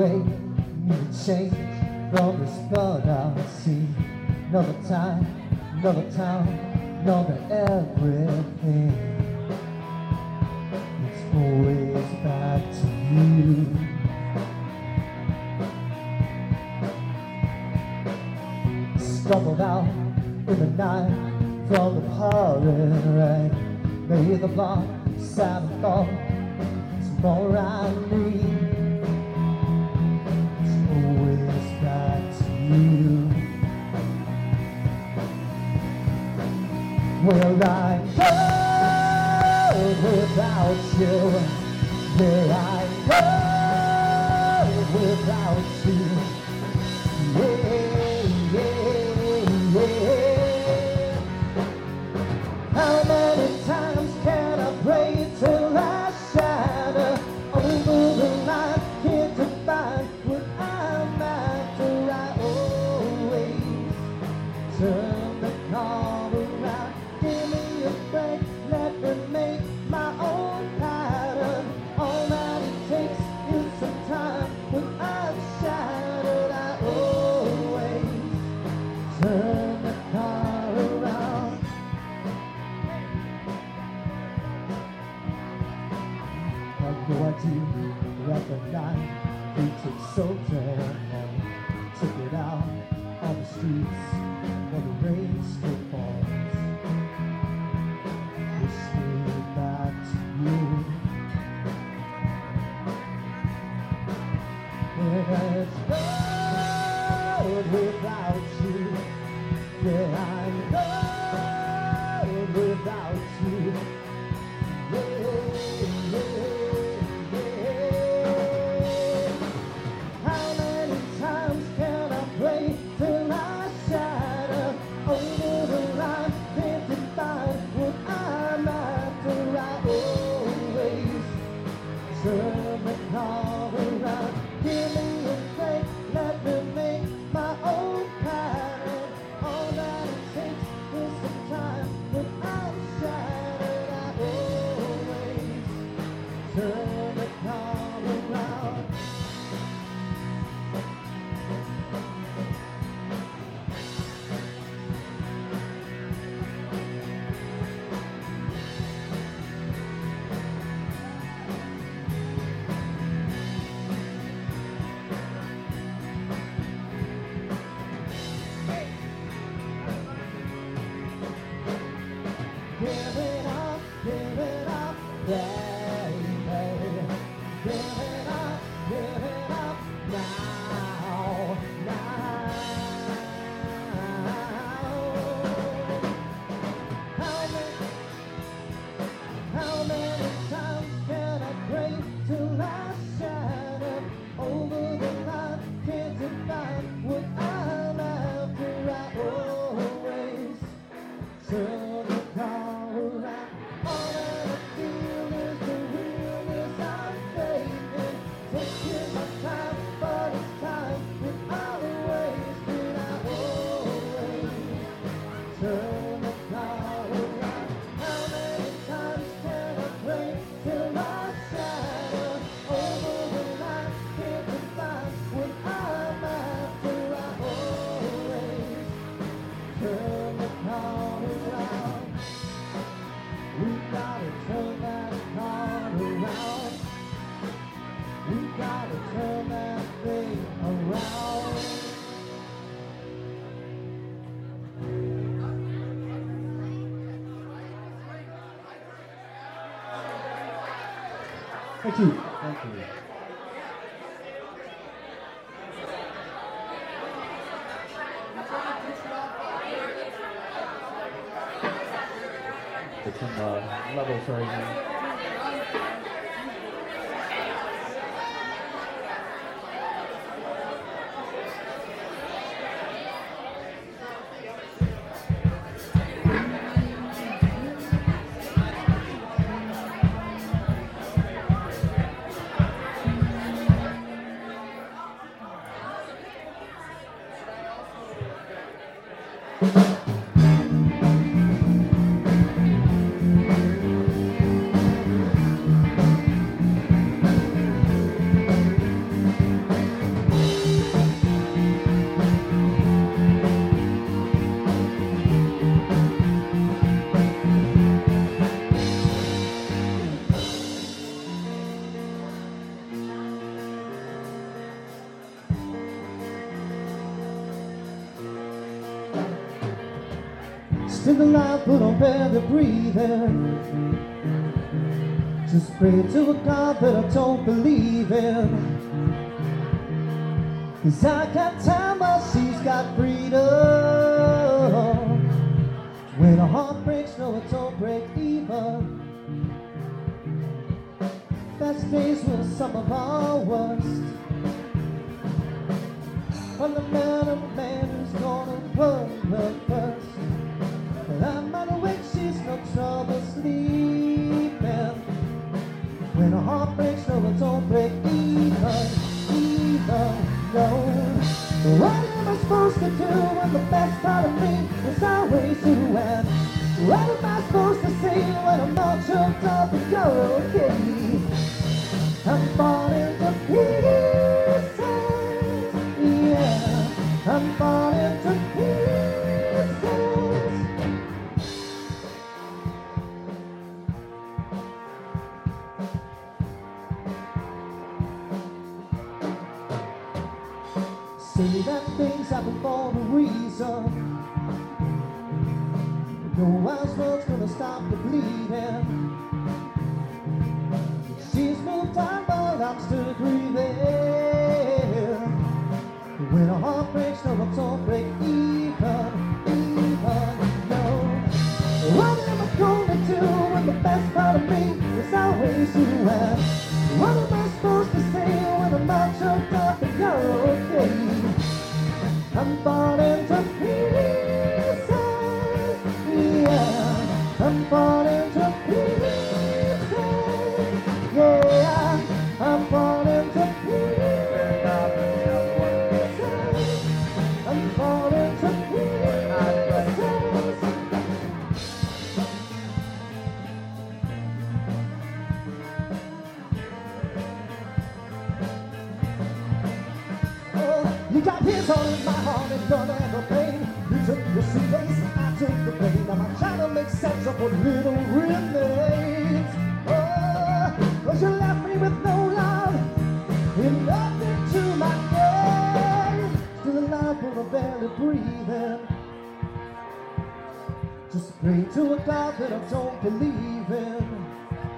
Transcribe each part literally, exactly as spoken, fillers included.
way you change from this burnout sea. Another time, another town, another everything. It's always back to you. Stumbled out in the night from the pouring rain. May the block sound of thought. It's more I need. It's always back to you. Well, I know without you. Yeah, I know without you. Yeah, yeah, yeah. How many times can I pray till I shatter over the line? Can't define what I'm after. I always turn the car around. Give me a break, let me make my own pattern. All that it takes is some time. When I'm shattered, I always turn the car around. Had no idea that the night we took so damn long. Took it out on the streets while the rain still falls. Push me back to you. Yeah, it's good without you. Yeah, I know without you. Yeah, yeah, yeah. How many times can I pray till I shatter over the line? Can't define what I'm after. I always turn the car around. Give me a break, let me make my own pattern. All that it takes is some time. When I'm shattered, I always turn the car around. Give it up, give it up, baby. Give it up, give it up now, now. How many, how many times can I pray till I shatter over the line? Can't define what I'm after. I always turn the car around. All that I feel is the realness I'm faking. Taking my time, but it's time without a waste. And I always turn the car around. How many times can I pray till I shatter over the line? Can't define what I'm after. I always turn the car around. We gotta turn that car around. We gotta turn that thing around. Thank you. Thank you. It's in the level version. still alive but I'm barely breathing. Just pray to a God that I don't believe in. 'Cause I got time while she's got freedom. When a heart breaks, no it don't break even. Best days were some of our worst. From the man of a man who's gonna run the first. But I'm not awake, she's no trouble sleeping. When a heart breaks, no it don't break even, even, no. What am I supposed to do when the best part of me is always you? And what am I supposed to say when I'm all choked up and you're okay? I'm falling to pieces, yeah, I'm falling to pieces. Say that things happen for a reason. No one's gonna stop the bleeding. She's moved on, but I'm still breathing. When a heart breaks, no, it don't break even, even, no. What am I gonna do when the best part of me is always you? And what am I supposed to say when I'm all choked up and you're okay? I'm falling to pieces, yeah, I'm falling to pieces. Yeah, I'm falling to pieces. I'm falling to pieces. Oh, you got his all in my heart and you're never pain. You took your suitcase, I took the blame. Now I'm trying to make sense of what little remains. Cause you left me with no love and nothing to my name. Still alive but I'm barely breathing. Just pray to a God that I don't believe in.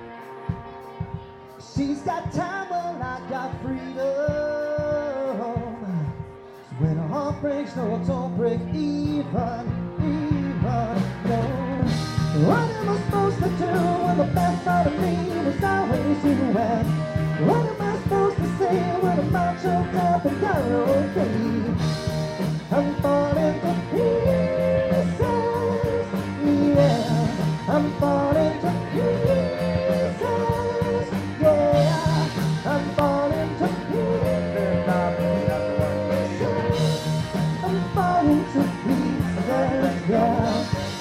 She's got time when I got freedom. So when a heart breaks, no it don't break even, even, no. What am I supposed to do when the best part of me is always you? And what am I supposed to say when I'm all choked up and you're okay? I'm falling to pieces, yeah, I'm falling to pieces, yeah, I'm falling to pieces, I'm falling to pieces, yeah.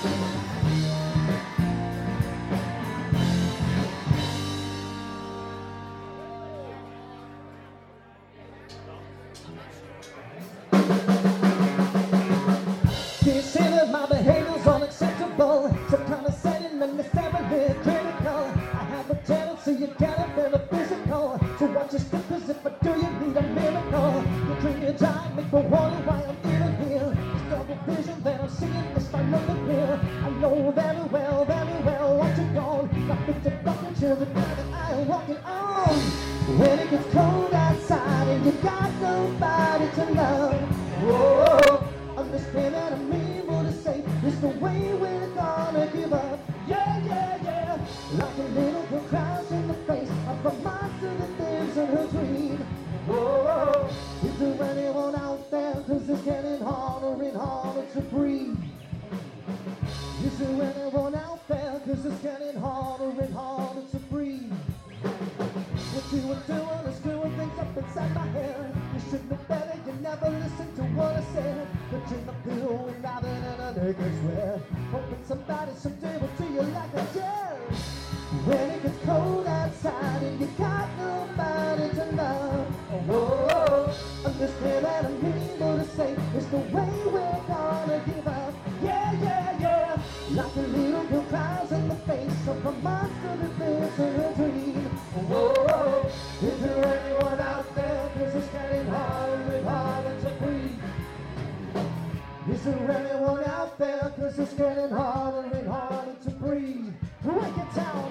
My behavior's unacceptable. Some kind of setting and necessarily critical. I have a tendency you get it very physical. So watch your step, cause if I do you need a miracle. You drink your time, make me wonder why I'm even here. This double vision that I'm seeing is finally clear. I know very well, very well what you're gone. Nothing to fucking chill the night that I am walking on. When it gets cold outside and you got nobody to love. Whoa, understand that I mean it's the way we're gonna give up. Yeah, yeah, yeah. Like a little girl cries in the face of a monster that lives in her dream. Whoa, is there anyone out there? Cause it's getting harder and harder to breathe. Is there anyone out there? Cause it's getting harder and harder to breathe. What you were doing is screwing things up inside my head. You should know better, you never listened to what I said. But you're not doing rather than a nigga's swear. Hoping somebody someday will treat you like a dare. When it gets cold outside and you got nobody to love. Oh, understand that I'm able to say it's the way we're gonna give up. Yeah, yeah, yeah. Like a little girl cries in the face of a monster that lives in her dream. Whoa, is there anyone out there? Cause it's getting harder and harder to breathe. Is there anyone out there? Cause 'cause it's getting harder and harder to breathe. Break it down.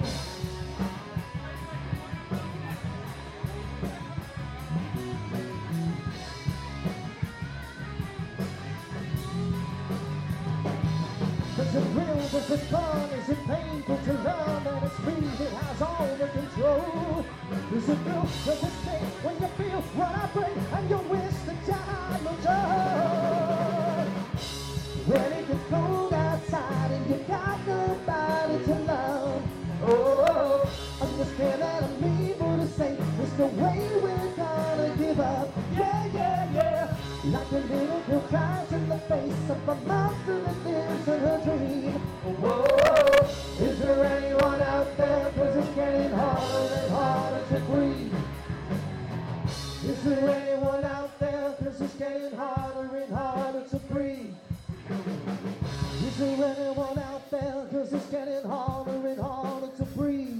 Is it real? Is it fun? Is it painful to learn that it's me that has all the control? Is it real? Does it stay when you feel what I bring and you wish the time was done? When it gets cold outside and you got nobody to love. Oh, I'm just scared that I'm able to say it's the way we're gonna give up. Yeah, yeah, yeah. Like a little girl cries in the face of a monster that lives in her dream. Whoa, is there anyone out there? 'Cause it's getting harder and harder to breathe. Is there anyone out there? 'Cause it's getting harder and harder to breathe. Is there anyone out there? 'Cause it's getting harder and harder to breathe.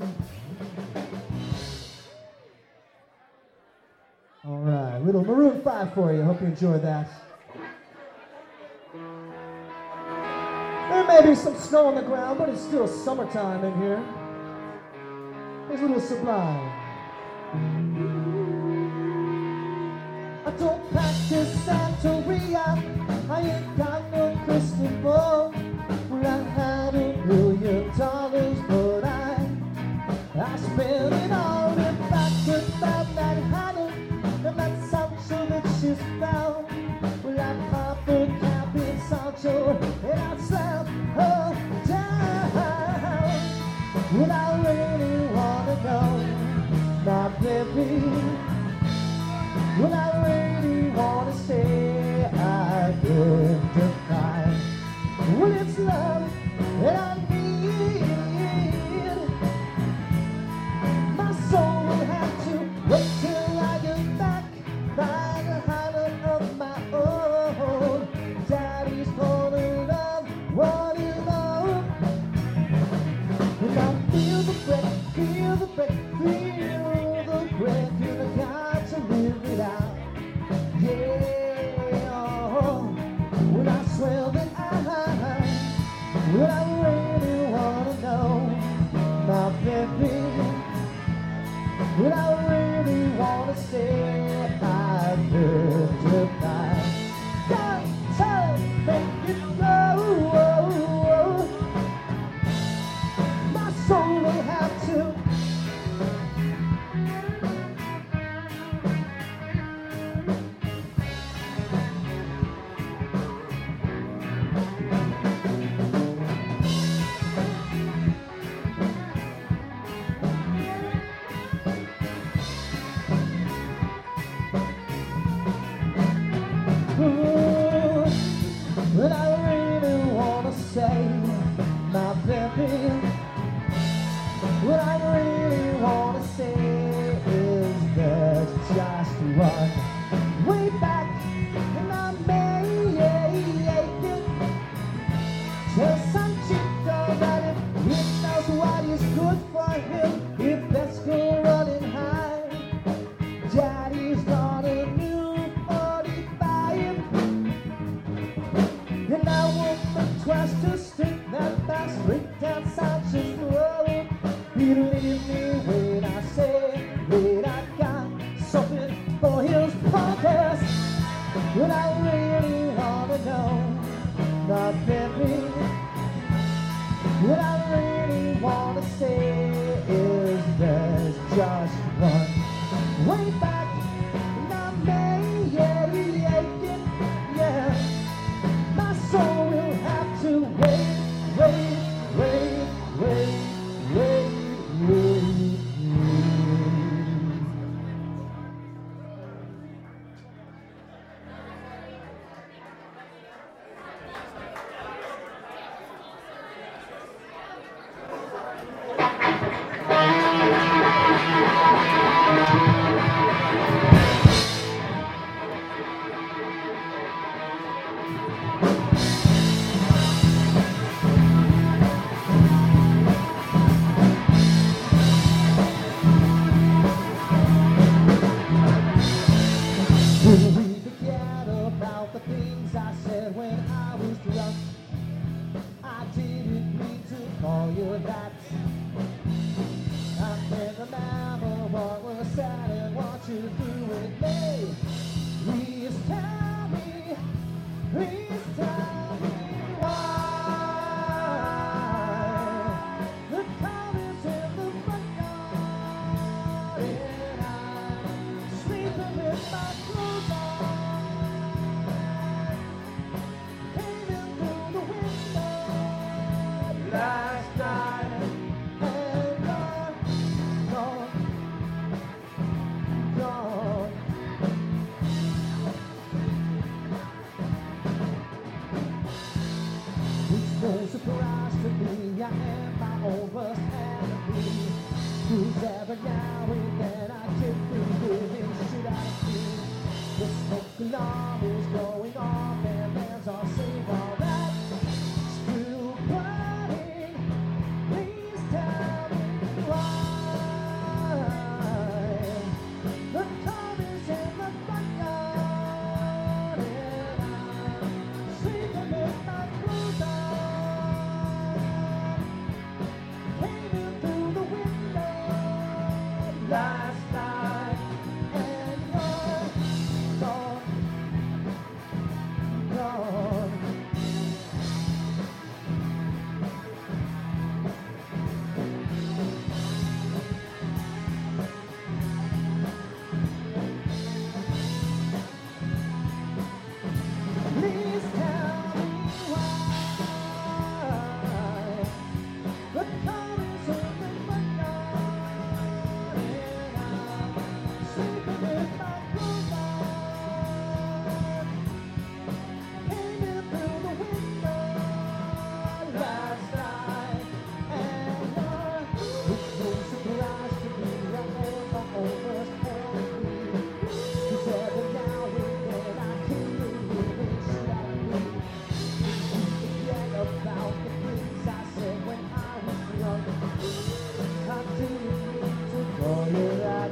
All right, little Maroon five for you. Hope you enjoyed that. There may be some snow on the ground, but it's still summertime in here. It's a little Sublime. I don't practice Santeria. I ain't got no crystal ball. Well, I had a million dollars, but I I spent it all in backwards about that Hannah. And that Sancho that she's found. Well, I pop a cap in Sancho and I slap her down. Well, I really wanna know, my baby. Well, I really wanna say I could deny. Well, it's love that I need. My soul will have to wait till I get back. Find a habit of my own. Daddy's gonna love what he loves. And I feel the breath, feel the breath, feel the breath. And I got to live it out. Yeah, oh, well, I swear that I, well, I really wanna know, my baby. Well, I really wanna say I could deny. Don't tell, make it go. My soul will have to. But I really wanna say, my baby, what I really wanna say is there's just one way back, and I may tell some chico that if he knows what is good for him, if that's go running high, Daddy's got a new forty-five. And I won't think twice to stick that back straight down Sancho's throat. Believe me when I say that I got something for his podcast. But I really wanna know, my baby. What I really wanna say is there's just one way back, and I may, yeah, yeah, yeah, yeah. My soul will have to wait, wait, wait, wait, wait, wait, you that I can't remember what was said and what you do with me. Please tell me, please tell me why the colors in the front yard and I'm sleeping with my clothes on, came in through the window last night and gone, gone, gone. It's no surprise to me, I am my own worst enemy. Who's ever now and then I get through giving shit out of me. The smoke alarm is going off and there's all saying all that. Still burning, please tell me why the car is in the front yard and I'm sleeping with my clothes on. Came in through the window last night and you're gone, gone. Please tell me why the car is in the front yard and I'm sleeping with my clothes on. Came in through the window last night and you're, it's no surprise to me, I am my own worst enemy. 'Cause every now and then I keep living shit out of me. Forget about the things I said when I was young. I didn't mean to call you that.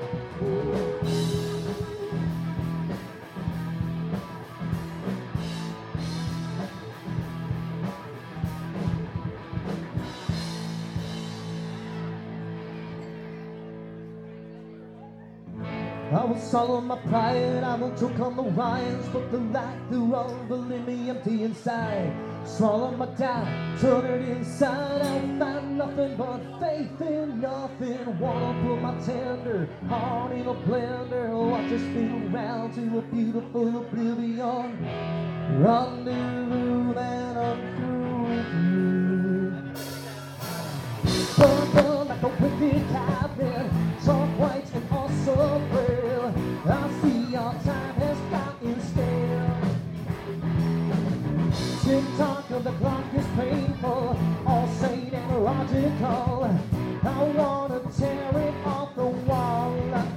I will swallow my pride, I will choke on the wines, but the light through all believe me empty inside. Swallow my doubt, turn it inside out, find nothing but faith in nothing. Wanna put my tender heart in a blender, watch us spin around to a beautiful oblivion. Rendezvous, then I'm through with you. Burn, burn like a wicked cabin, chalk white and also frail. I see our time has gotten stale. Tick tock of the clock is painful, all sane and logical. I wanna tear it off the wall.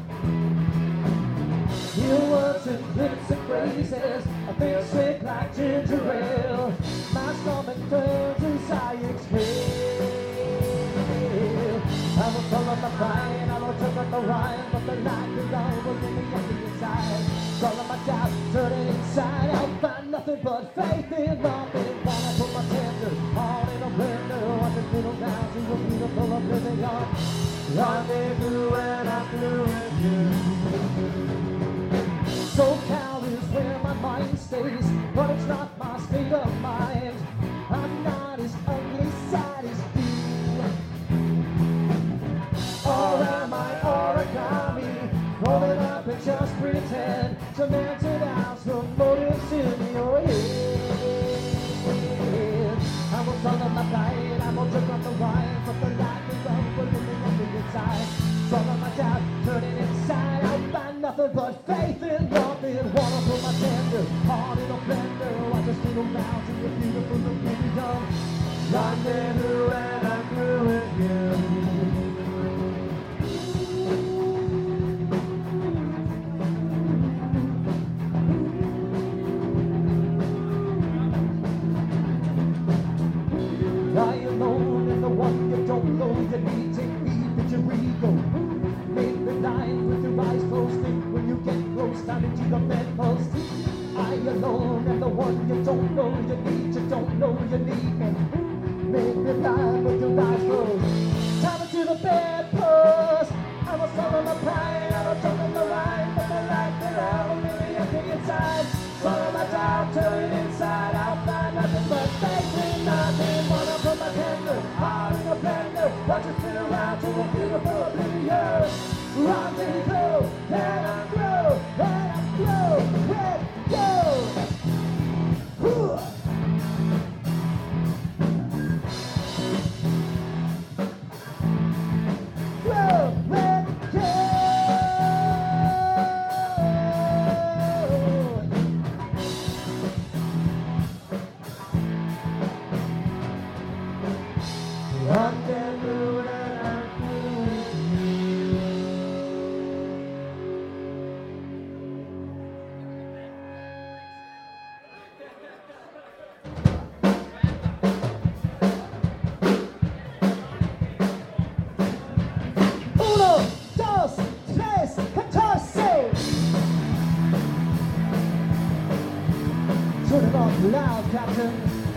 Your words and flips and phrases, I feel sick like ginger ale. My stomach turns as I exhale. I will follow my pride, I will turn on the rhyme, but the light is over in the empty inside. Swallow my doubt, turn it inside out, find nothing but faith in nothing. Wanna put my tender heart in a blender, watch it fiddle down to a beautiful oblivion. Rendezvous and I'm through with you. SoCal is where my mind stays, but it's not my state of mind. I'm not as ugly, sad as you. Or am I origami, rolling up and just pretend, cemented out some motives in your head. I will swallow my pride, I will drink on the wine, but the light is over in the empty inside. Swallow my doubt, turn it inside out, find nothing but faith in nothing. Wanna put my tender heart in a blender, watch us spin around to a beautiful oblivion. Rendezvous and I'm through with you. Lie alone and the one you don't know, you need to feed with your ego. Make the line with your eyes closed, think when you get close, down into your bedpost. I alone and the one you don't know, you need, you don't know you need me. make me blind with your eyes closed. Time to the bedpost. I was swallowing my pride, I was talking the line, but the light that out really empty inside. Swallow my doubt, turn it inside out, find nothing but faking nothing. Wanna put my tender heart in a blender, watch it spin around to a beautiful oblivion. Rendezvous, let I grow, let I grow, let go. Whew. Turn it off loud, Captain.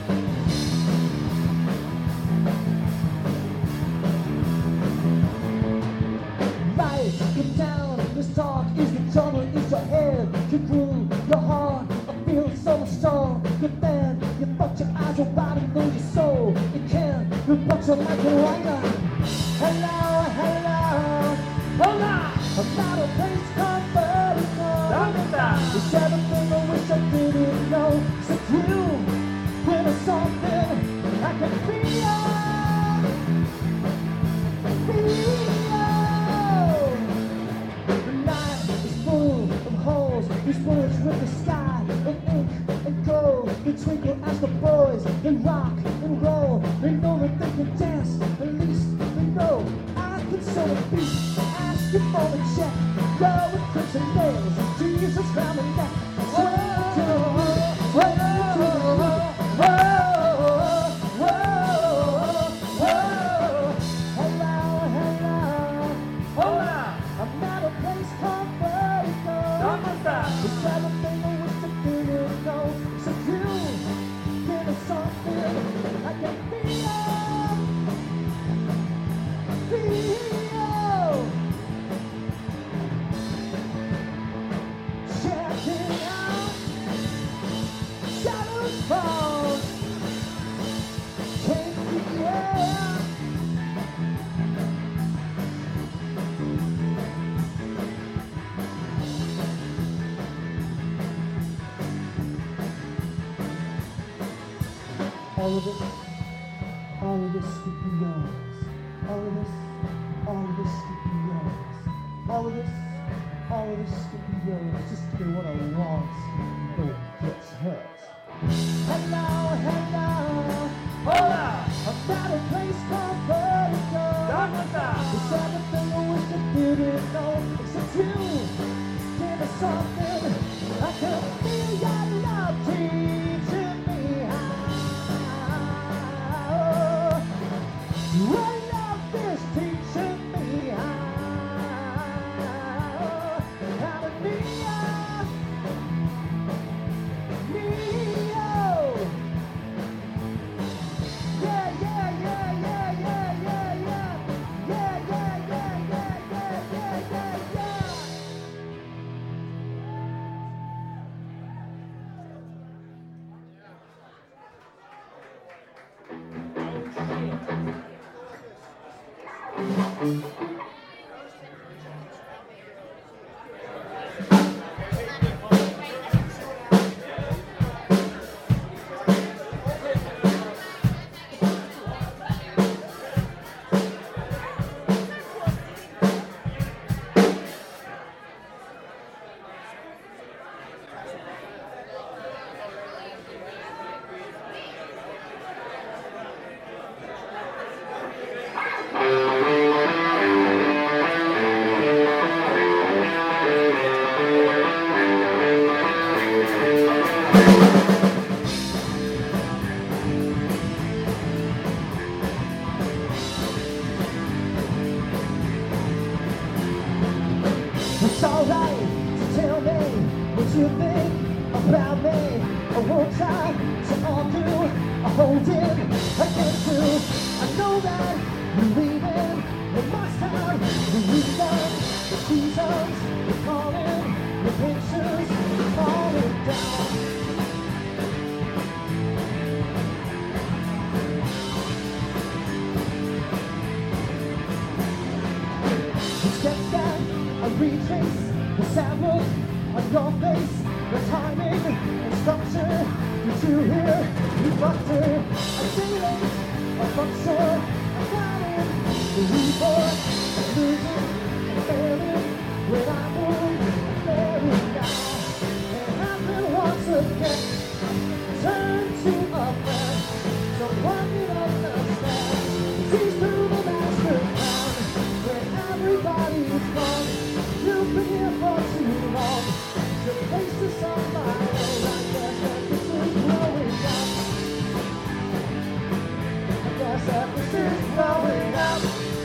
Lights get down, this talk is the trouble, is your head. You grew your heart, I feel so much strong. Good man, you fucked your eyes, your body, know your soul. You can, you fucked your mic and wire. Hello, hello, hola. I'm not a place called Vertigo. There's everything I wish I didn't know. So you, with something I can feel, feel. The night is full of holes, these bullets with the sky of ink and gold. They twinkle as the boys, they rock and roll. They know that they can dance, at least they know. I can sell a beat, ask you for a check. Go with crimson nails, Jesus round the neck. All of this, all of this could be yours. All of this, all of this could be yours. All of this, all of this could be yours. Just give me what I want. No one gets hurt. Hello, hello, hola. I'm at a place called Vertigo. It's everything I wish I didn't know. Except you, give me something. I can feel your love teaching me how. Your love is teaching me how. How to be me. Yeah, yeah, yeah, yeah, yeah, yeah, yeah. Yeah, yeah, yeah, yeah, yeah, yeah, yeah, yeah. It's alright to tell me what you think about me. I won't try to argue. I holding against you. I know that you're leaving. You must have the reason. The seasons are calling. The pictures are falling down. You step back and retrace the sad look on your face. The timing and structure. Did you hear? You fucked her. A day late, a function, a planning, the reborn, and losing, and failing. When I move, and failing now. It happened once again. Turn to a friend. Someone you understand. Sees through the master plan. When everybody's gone, you've been here for too long. The place is on my own. I guess that this is growing up. I guess that this is growing up.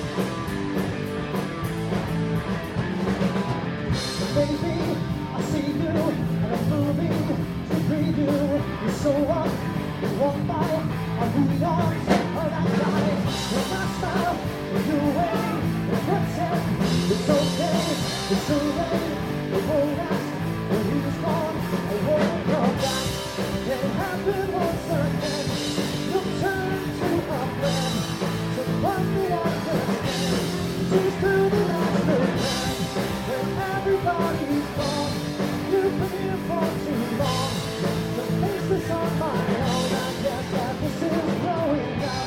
Maybe I see you and I'm moving to preview. You show up, you walk by, I read on of that guy. When I smile, and you wait, and pretend it's okay, it's too late, it won't last. When he's gone, I won't come back. It happened once again. You turn to a friend, to one that understands. She's through the master plan. When everybody's gone, you've been here for too long. The face is on my own. I guess that this is growing up.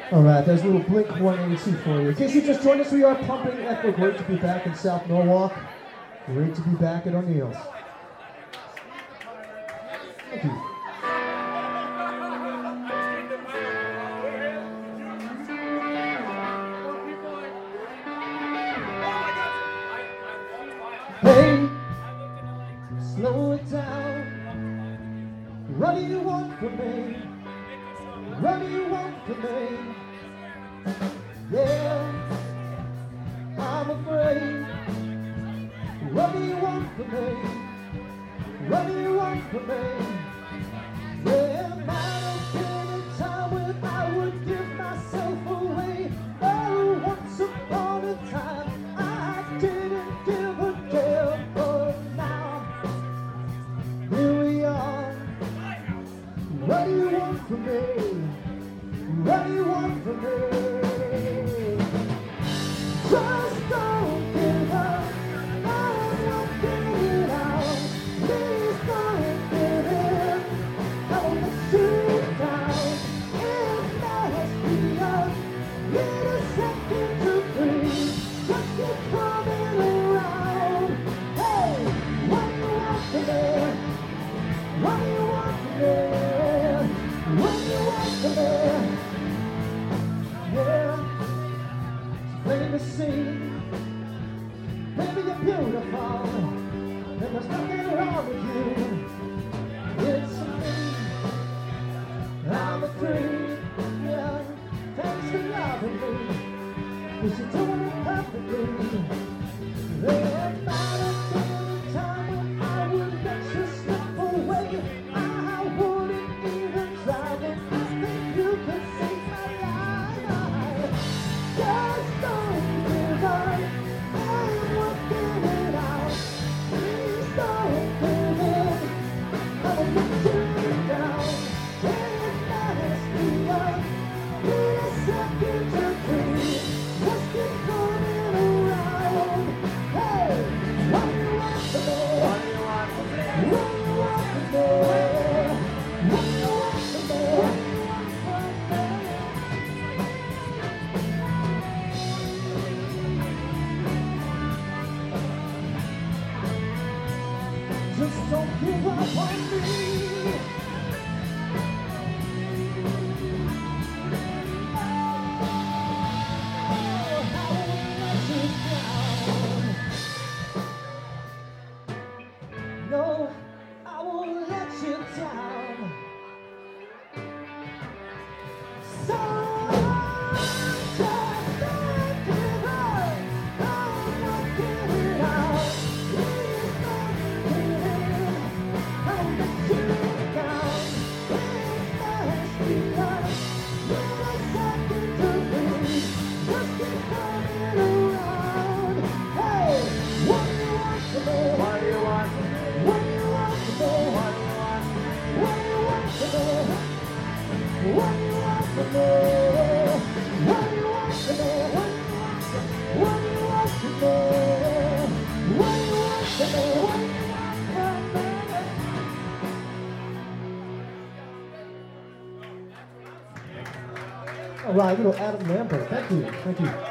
All right, there's a little Blink one eighty-two for you. In case you just joined us, we are Pumping Echo. Great to be back in South Norwalk. Great to be back at O'Neill's. Thank you. Hey, slow it down. What do you want from me? What do you want from me? Yeah, I'm afraid. What do you want from me? What do you want from me? Yeah, might have been a time when I would give myself away. Oh, once upon a time I didn't give a damn, but now here we are. What do you want from me? What do you want from me? Just don't give up. I'm not giving it out. Please don't give in. I won't let you down. It must be us. Need a second to breathe. Just keep coming around. Hey, what do you want from me? What do you want from me? What do you want from me? Yeah, plain to see, baby, you're beautiful, and there's nothing wrong with you. It's me, I'm a creep, yeah, thanks for loving me, 'cause you're doing it perfectly. There might have been a time when I would let you slip away. I wouldn't even try, but I think you could save my life. Just don't give up. I'm working it out. Please don't give in. I won't let you down. It must be us. Need a second to breathe. Just keep coming around. Hey, what do you want from me? What do you want from me? What do you want from me? What do you want from me? What do you want from me? Just don't give up on me. Oh, I won't let you down. No, I won't let you down. So just don't give up. I'm working it out. Please don't give in. I won't let you down. It must be us. Need a second to breathe. Just keep coming around. Hey, what do you want from me? What do you want from me? What do you want from me? What do you want from me? What do you want from me? What do you want from me? What do you want from me? What do you want from me? What do you want from me? What do you want from me? All right, little Adam Lambert. Thank you. Thank you.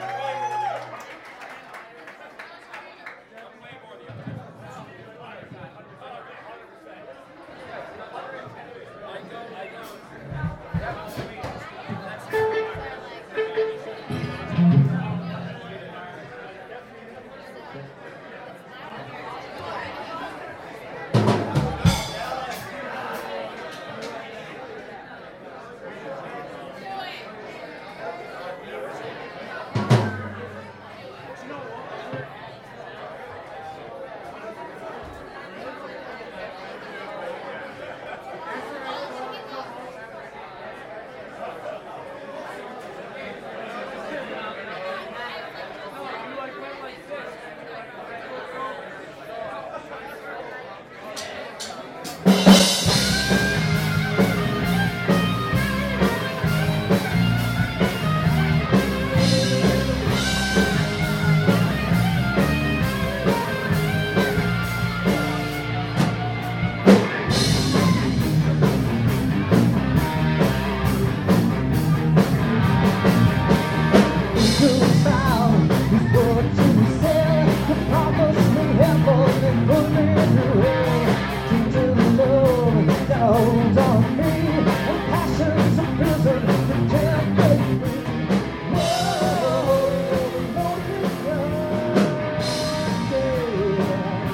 Hold on me, and passions of prison that can't break free. Whoa, lonely girl, yeah.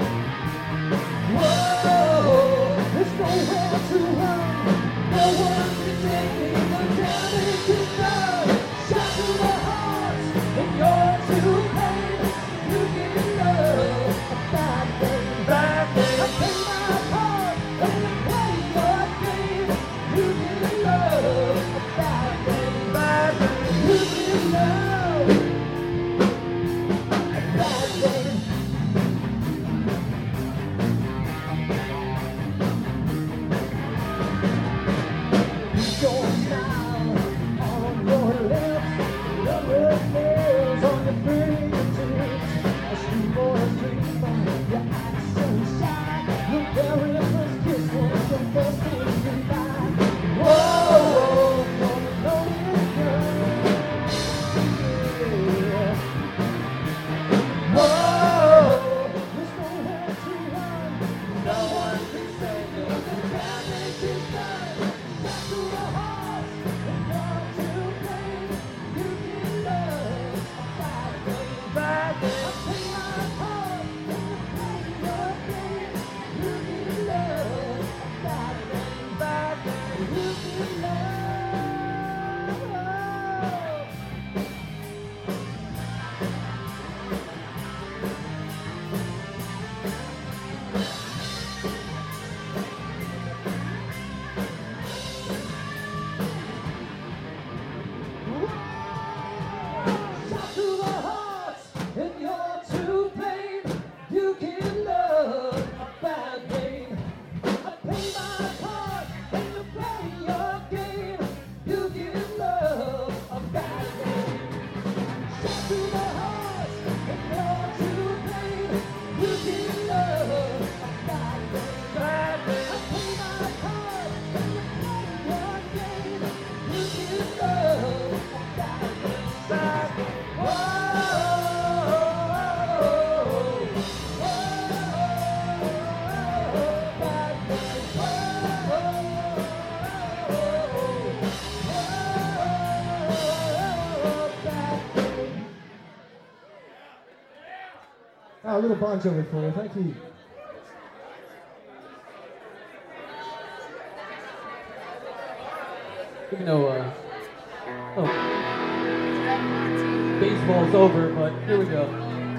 Whoa, there's nowhere to run, no one can take me, the damage is done. Shot to the heart, and you're too late. You give love a bad thing, bad thing. I play my part, and you play your game. You give love a bad thing, bad thing. You give love a bad thing. Your smile on your lips, rubber nails on your fingertips. A streetboy dream, your eyes so shy. Your very first kiss was the first thing goodbye. Whoa, whoa, you're the lonely girl. Yeah. Whoa, there's nowhere to run, no one can save you. The damage is done. Shot to the heart, and you're too late. You give love a bad thing, bad thing. I play my part, and you play your game. You give love a bad thing, bad thing. You give love. Shot to the heart, and you're too plain. You give love a bad game. I play my part, and you play your game. You give love a bad game. Shot to the heart, and you're too plain. You give love a bad game, bad game. I play my part, and you play your game. You give love a bad game, bad game. Whoa, whoa, bad game. Whoa, bad game. Ah, a little Bon Jovi for you, thank you. Even though uh, oh, baseball's over, but here we go.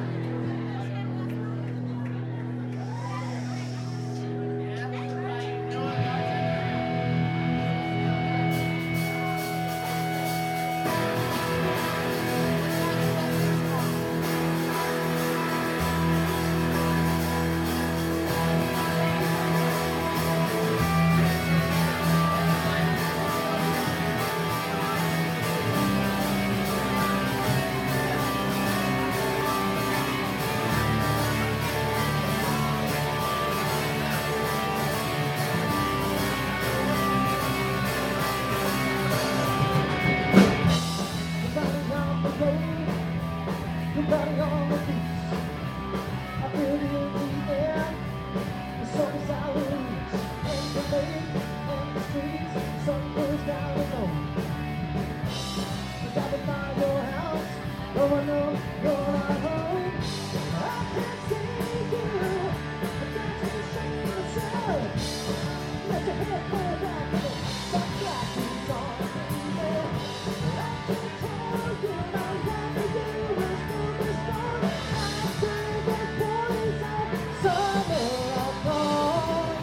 Somebody on the road, somebody on the beach. I feel it in the air, the sun is out of reach. And the lake and the streets, the sun goes down and low. You gotta find your house, though I know you're not home. I can't see you, but that's the shame of the sun. Let your head fall back, but glasses on, baby. I can't tell you my love for you is for the storm. I say the boys of summer are gone.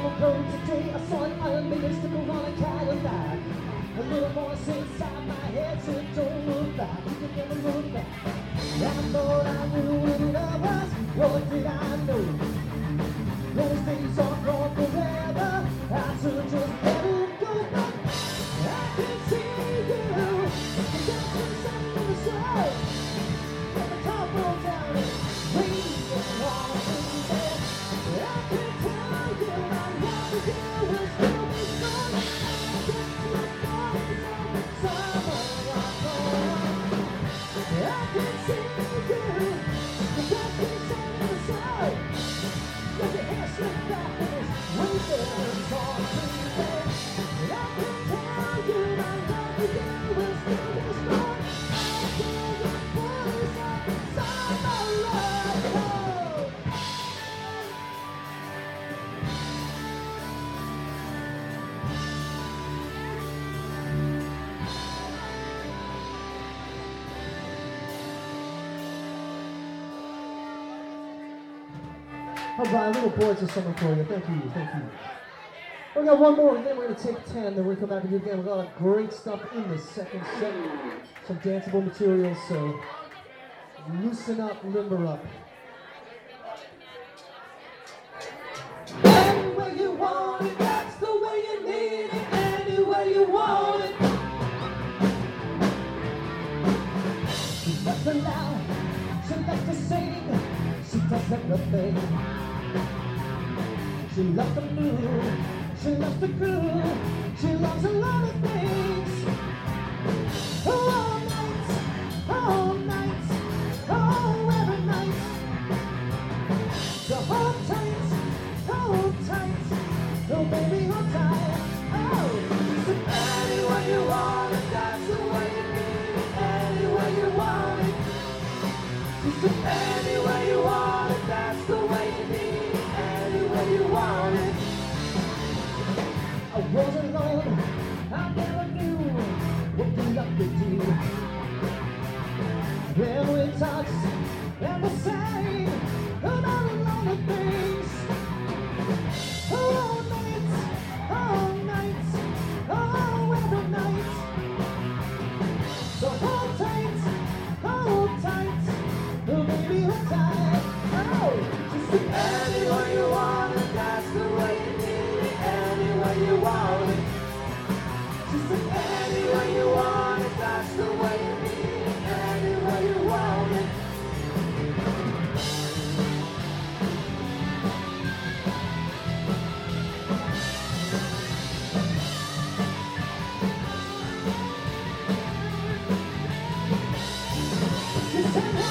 on the road today. I saw an Iron Maiden sticker on a Cadillac. A little voice inside my head said, don't look back, you can never look back. And I thought I knew what it was, what did I know? Those days are gone forever, I should just let it go. But I can see you, the dance inside of the show. When the top rolls down and rain is falling there, I can tell you I love you will still be strong. I can see you, the dance inside of the show. Let your hair slip back and it's waving on Tuesday. And I can tell you my love for you will still be strong. I feel your voice inside my life. All right, Little Boys of Summer for you. Thank you, thank you. We got one more, and then we're going to take ten, then we're going to come back and do it again. We've got a lot of great stuff in the second set. Some danceable materials, so loosen up, limber up. Any way you want it, that's the way you need it. Any way you want it. She loves to laugh, she loves to sing, she does everything. She loves to move, she loves to groove, she loves a lot of things. All night, all night, oh every night. So hold tight, hold tight, oh baby hold tight. Oh, so any way you want it, that's the way you need it. Any way you want it. So any way you want it, that's the way you need it. Any way you want it. I was alone, I never knew what the love could do. When we touched and we sang about a lot of things. All night, all night, oh every night. So hold tight, hold tight, oh baby hold tight. Oh, just any way you want it, that's the way you need it. Any way you want it. Just any way you want it, that's the way you need it. Any way you want it. Just any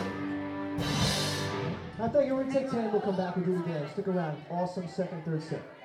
I thought you were going to take ten, we'll come back and do it again. Stick around. Awesome second, third set.